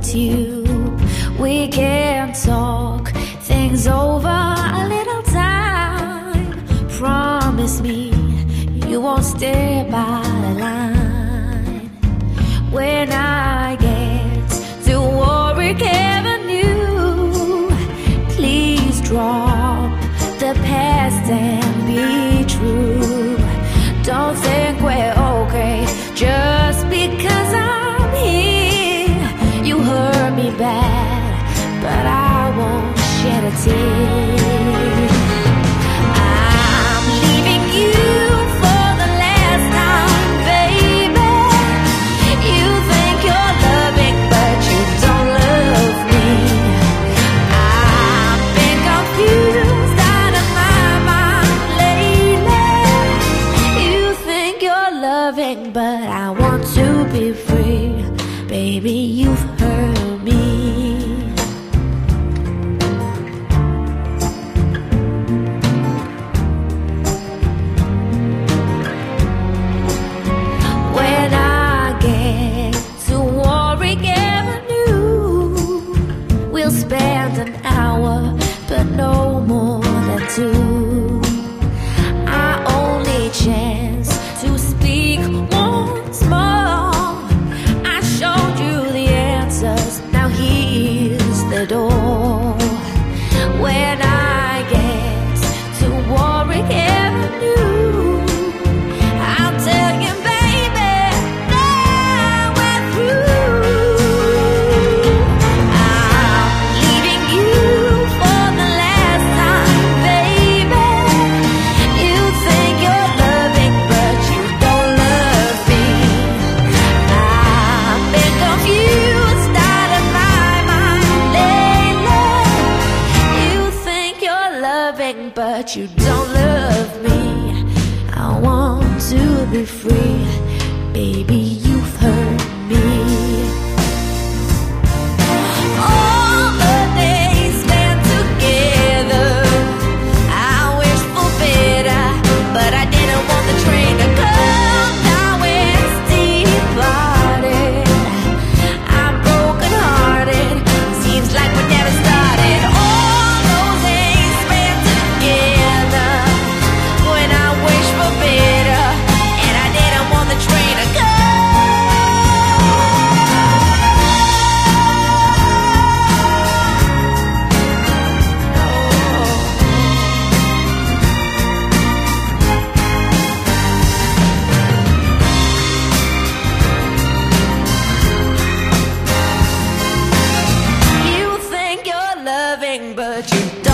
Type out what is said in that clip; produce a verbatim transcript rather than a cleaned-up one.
with you. We can talk things over a little time. Promise me you won't stay by the line. When I get to Warwick Avenue, please drop the past and be true. Don't think we're okay just because I'm here. You hurt me bad, but I won't shed a tear. I'm leaving you for the last time, baby. You think you're loving, but you don't love me. I've been confused out of my mind lately. You think you're loving, but I want to be free. Baby, you've hurt me. When I get to Warwick Avenue, we'll spend an hour, but no more than two. Our only chance to speak once more. I showed you the answers, now here's the door. When I get to Warwick Avenue, I'll tell you, baby, now we're through. I'm leaving you for the last time, baby. You think you're loving, but you don't love me. I've been confused out of my mind lately. You think you're loving, but you don't love me. I want to be free. Baby, you've hurt me. All the days spent together, I wish for better, but I didn't want the train to come. Now it's departed. I'm broken hearted. Seems like we never started. All those days spent together, when I wish for better, and I didn't want the train to come. You think you're loving, but you don't.